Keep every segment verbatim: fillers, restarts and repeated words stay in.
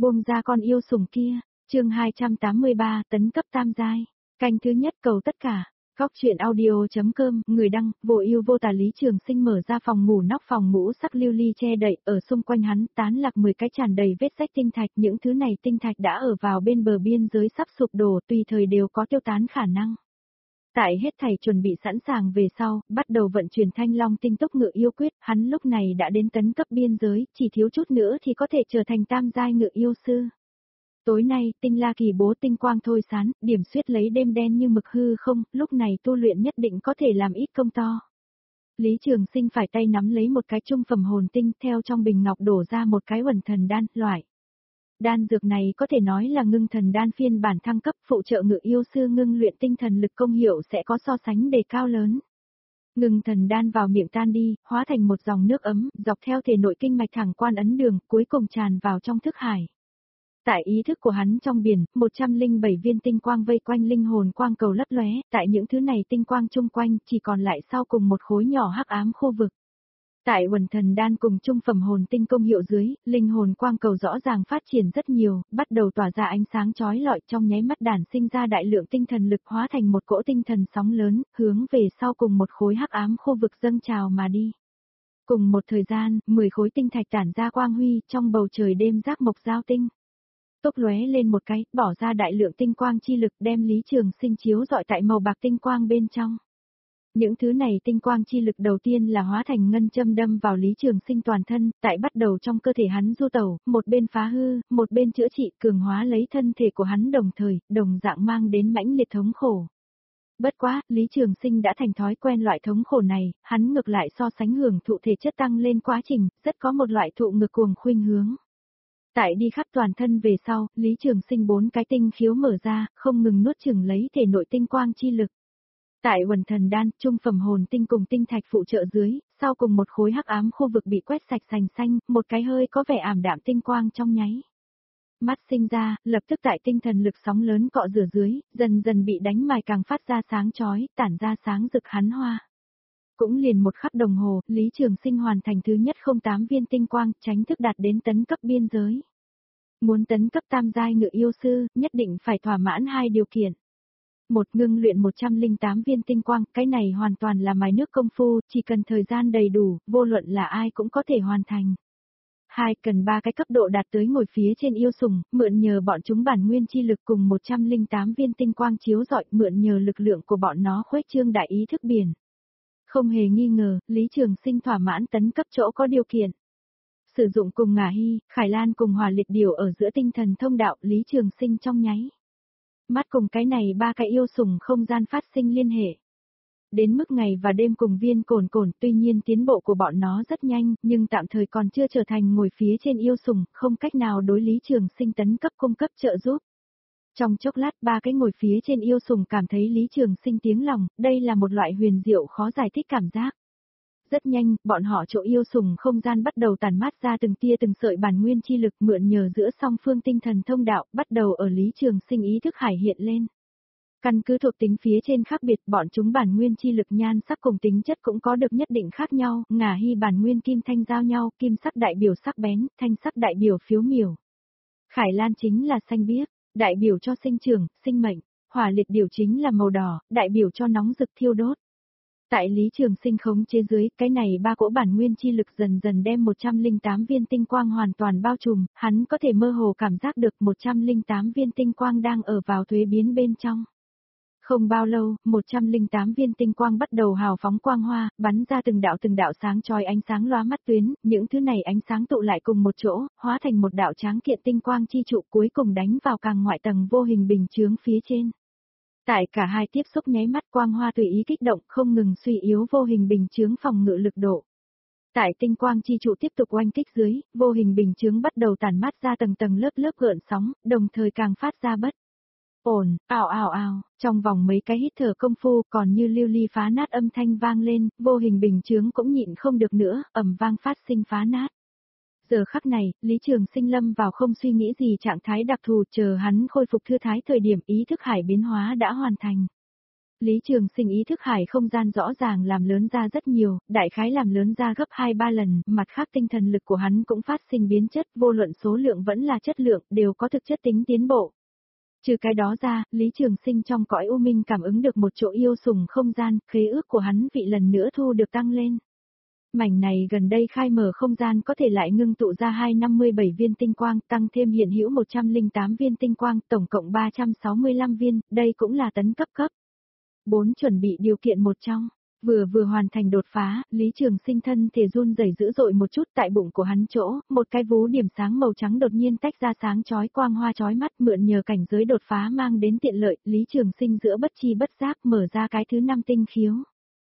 Buông ra con yêu sủng kia, chương hai trăm tám mươi ba, tấn cấp tam giai, canh thứ nhất cầu tất cả. Góc truyện audio.com, người đăng, vô ưu vô tà Lý Trường Sinh mở ra phòng ngủ, nóc phòng ngũ sắc lưu ly che đậy, ở xung quanh hắn tán lạc mười cái tràn đầy vết rách tinh thạch, những thứ này tinh thạch đã ở vào bên bờ biên giới sắp sụp đổ, tùy thời đều có tiêu tán khả năng. Tại hết thảy chuẩn bị sẵn sàng về sau, bắt đầu vận chuyển Thanh Long tinh túc ngự yêu quyết, hắn lúc này đã đến tấn cấp biên giới, chỉ thiếu chút nữa thì có thể trở thành tam giai ngự yêu sư. Tối nay, tinh la kỳ bố tinh quang thôi sán, điểm xuyết lấy đêm đen như mực hư không, lúc này tu luyện nhất định có thể làm ít công to. Lý Trường Sinh phải tay nắm lấy một cái trung phẩm hồn tinh, theo trong bình ngọc đổ ra một cái uẩn thần đan, loại. Đan dược này có thể nói là ngưng thần đan phiên bản thăng cấp, phụ trợ ngự yêu sư ngưng luyện tinh thần lực công hiệu sẽ có so sánh đề cao lớn. Ngưng thần đan vào miệng tan đi, hóa thành một dòng nước ấm, dọc theo thể nội kinh mạch thẳng quan ấn đường, cuối cùng tràn vào trong thức hải. Tại ý thức của hắn trong biển, một trăm lẻ bảy viên tinh quang vây quanh linh hồn quang cầu lấp lóe, tại những thứ này tinh quang chung quanh, chỉ còn lại sau cùng một khối nhỏ hắc ám khu vực. Tại uẩn thần đan cùng trung phẩm hồn tinh công hiệu dưới, linh hồn quang cầu rõ ràng phát triển rất nhiều, bắt đầu tỏa ra ánh sáng chói lọi, trong nháy mắt đản sinh ra đại lượng tinh thần lực, hóa thành một cỗ tinh thần sóng lớn, hướng về sau cùng một khối hắc ám khu vực dâng trào mà đi. Cùng một thời gian, mười khối tinh thạch tản ra quang huy, trong bầu trời đêm giác mộc giao tinh. Tốc lóe lên một cái, bỏ ra đại lượng tinh quang chi lực, đem Lý Trường Sinh chiếu rọi tại màu bạc tinh quang bên trong. Những thứ này tinh quang chi lực đầu tiên là hóa thành ngân châm đâm vào Lý Trường Sinh toàn thân, tại bắt đầu trong cơ thể hắn du tẩu, một bên phá hư, một bên chữa trị, cường hóa lấy thân thể của hắn, đồng thời, đồng dạng mang đến mãnh liệt thống khổ. Bất quá, Lý Trường Sinh đã thành thói quen loại thống khổ này, hắn ngược lại so sánh hưởng thụ thể chất tăng lên quá trình, rất có một loại thụ ngược cuồng khuynh hướng. Tại đi khắp toàn thân về sau, Lý Trường Sinh bốn cái tinh khiếu mở ra, không ngừng nuốt chửng lấy thể nội tinh quang chi lực. Tại uẩn thần đan, trung phẩm hồn tinh cùng tinh thạch phụ trợ dưới, sau cùng một khối hắc ám khu vực bị quét sạch sành xanh, một cái hơi có vẻ ảm đạm tinh quang trong nháy mắt sinh ra, lập tức tại tinh thần lực sóng lớn cọ rửa dưới, dần dần bị đánh mài càng phát ra sáng chói, tản ra sáng rực hắn hoa. Cũng liền một khắc đồng hồ, Lý Trường Sinh hoàn thành thứ nhất không tám viên tinh quang, tránh thức đạt đến tấn cấp biên giới. Muốn tấn cấp tam giai ngự yêu sư, nhất định phải thỏa mãn hai điều kiện. Một, ngưng luyện một trăm lẻ tám viên tinh quang, cái này hoàn toàn là mài nước công phu, chỉ cần thời gian đầy đủ, vô luận là ai cũng có thể hoàn thành. Hai, cần ba cái cấp độ đạt tới ngồi phía trên yêu sủng, mượn nhờ bọn chúng bản nguyên chi lực cùng một trăm lẻ tám viên tinh quang chiếu rọi, mượn nhờ lực lượng của bọn nó khuếch trương đại ý thức biển. Không hề nghi ngờ, Lý Trường Sinh thỏa mãn tấn cấp chỗ có điều kiện. Sử dụng cùng Ngả Hy, Khải Lan cùng Hỏa Liệt Điểu ở giữa tinh thần thông đạo, Lý Trường Sinh trong nháy mắt cùng cái này ba cái yêu sủng không gian phát sinh liên hệ. Đến mức ngày và đêm cùng viên cồn cồn, tuy nhiên tiến bộ của bọn nó rất nhanh, nhưng tạm thời còn chưa trở thành ngồi phía trên yêu sủng, không cách nào đối Lý Trường Sinh tấn cấp cung cấp trợ giúp. Trong chốc lát, ba cái ngồi phía trên yêu sủng cảm thấy Lý Trường Sinh tiếng lòng, đây là một loại huyền diệu khó giải thích cảm giác. Rất nhanh, bọn họ chỗ yêu sủng không gian bắt đầu tản mát ra từng tia từng sợi bản nguyên chi lực, mượn nhờ giữa song phương tinh thần thông đạo, bắt đầu ở Lý Trường Sinh ý thức hải hiện lên. Căn cứ thuộc tính phía trên khác biệt, bọn chúng bản nguyên chi lực nhan sắc cùng tính chất cũng có được nhất định khác nhau, Ngả Hy bản nguyên kim thanh giao nhau, kim sắc đại biểu sắc bén, thanh sắc đại biểu phiếu miểu. Khải Lan chính là xanh biếc, đại biểu cho sinh trưởng, sinh mệnh, Hỏa Liệt Điểu chính là màu đỏ, đại biểu cho nóng rực thiêu đốt. Tại Lý Trường Sinh khống chế dưới, cái này ba cỗ bản nguyên chi lực dần dần đem một trăm lẻ tám viên tinh quang hoàn toàn bao trùm, hắn có thể mơ hồ cảm giác được một trăm lẻ tám viên tinh quang đang ở vào thuế biến bên trong. Không bao lâu, một trăm lẻ tám viên tinh quang bắt đầu hào phóng quang hoa, bắn ra từng đạo từng đạo sáng chói ánh sáng lóa mắt tuyến, những thứ này ánh sáng tụ lại cùng một chỗ, hóa thành một đạo tráng kiện tinh quang chi trụ, cuối cùng đánh vào càng ngoại tầng vô hình bình chướng phía trên. Tại cả hai tiếp xúc nháy mắt, quang hoa tùy ý kích động, không ngừng suy yếu vô hình bình chướng phòng ngự lực độ. Tại tinh quang chi trụ tiếp tục oanh kích dưới, vô hình bình chướng bắt đầu tản mát ra tầng tầng lớp lớp gợn sóng, đồng thời càng phát ra bất ổn, ào ào ào, trong vòng mấy cái hít thở công phu, còn như lưu ly phá nát âm thanh vang lên, vô hình bình chướng cũng nhịn không được nữa, ầm vang phát sinh phá nát. Giờ khắc này, Lý Trường Sinh lâm vào không suy nghĩ gì trạng thái đặc thù, chờ hắn khôi phục thư thái thời điểm ý thức hải biến hóa đã hoàn thành. Lý Trường Sinh ý thức hải không gian rõ ràng làm lớn ra rất nhiều, đại khái làm lớn ra gấp hai ba lần, mặt khác tinh thần lực của hắn cũng phát sinh biến chất, vô luận số lượng vẫn là chất lượng, đều có thực chất tính tiến bộ. Trừ cái đó ra, Lý Trường Sinh trong cõi u minh cảm ứng được một chỗ yêu sủng không gian, khế ước của hắn vị lần nữa thu được tăng lên. Mảnh này gần đây khai mở không gian có thể lại ngưng tụ ra hai trăm năm mươi bảy viên tinh quang, tăng thêm hiện hữu một trăm lẻ tám viên tinh quang, tổng cộng ba trăm sáu mươi lăm viên, đây cũng là tấn cấp cấp. bốn Chuẩn bị điều kiện một trong. Vừa vừa hoàn thành đột phá, Lý Trường Sinh thân thể run rẩy dữ dội một chút, tại bụng của hắn chỗ, một cái vú điểm sáng màu trắng đột nhiên tách ra sáng chói quang hoa chói mắt, mượn nhờ cảnh giới đột phá mang đến tiện lợi, Lý Trường Sinh giữa bất chi bất giác mở ra cái thứ năm tinh khiếu.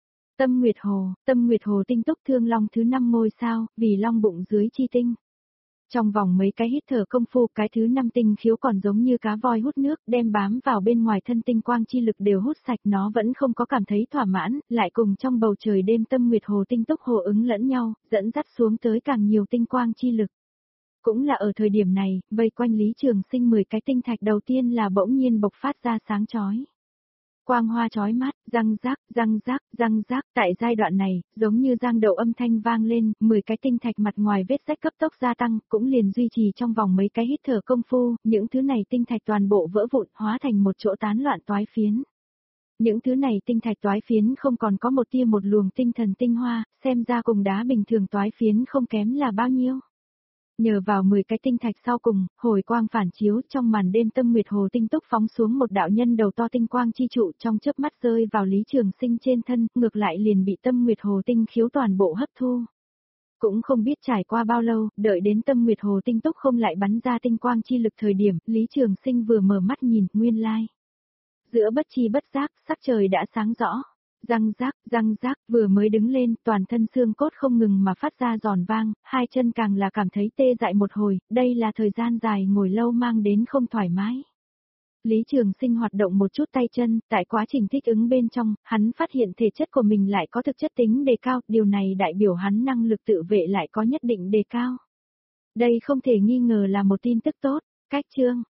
Tâm Nguyệt Hồ, Tâm Nguyệt Hồ tinh túc thương long thứ năm ngôi sao, vì long bụng dưới chi tinh. Trong vòng mấy cái hít thở công phu, cái thứ năm tinh khiếu còn giống như cá voi hút nước, đem bám vào bên ngoài thân tinh quang chi lực đều hút sạch, nó vẫn không có cảm thấy thỏa mãn, lại cùng trong bầu trời đêm Tâm Nguyệt Hồ tinh túc hồ ứng lẫn nhau, dẫn dắt xuống tới càng nhiều tinh quang chi lực. Cũng là ở thời điểm này, vây quanh Lý Trường Sinh mười cái tinh thạch đầu tiên là bỗng nhiên bộc phát ra sáng chói. Quang hoa chói mắt, răng rác, răng rác, răng rác, tại giai đoạn này, giống như giang đầu âm thanh vang lên, mười cái tinh thạch mặt ngoài vết rách cấp tốc gia tăng, cũng liền duy trì trong vòng mấy cái hít thở công phu, những thứ này tinh thạch toàn bộ vỡ vụn, hóa thành một chỗ tán loạn toái phiến. Những thứ này tinh thạch toái phiến không còn có một tia một luồng tinh thần tinh hoa, xem ra cùng đá bình thường toái phiến không kém là bao nhiêu. Nhờ vào mười cái tinh thạch sau cùng, hồi quang phản chiếu trong màn đêm Tâm Nguyệt Hồ tinh túc phóng xuống một đạo nhân đầu to tinh quang chi trụ trong chớp mắt rơi vào Lý Trường Sinh trên thân, ngược lại liền bị Tâm Nguyệt Hồ tinh khiếu toàn bộ hấp thu. Cũng không biết trải qua bao lâu, đợi đến Tâm Nguyệt Hồ tinh túc không lại bắn ra tinh quang chi lực thời điểm, Lý Trường Sinh vừa mở mắt nhìn, nguyên lai. Giữa bất chi bất giác, sắc trời đã sáng rõ. Răng rác, răng rác, vừa mới đứng lên, toàn thân xương cốt không ngừng mà phát ra giòn vang, hai chân càng là cảm thấy tê dại một hồi, đây là thời gian dài ngồi lâu mang đến không thoải mái. Lý Trường Sinh hoạt động một chút tay chân, tại quá trình thích ứng bên trong, hắn phát hiện thể chất của mình lại có thực chất tính đề cao, điều này đại biểu hắn năng lực tự vệ lại có nhất định đề cao. Đây không thể nghi ngờ là một tin tức tốt, cách chương.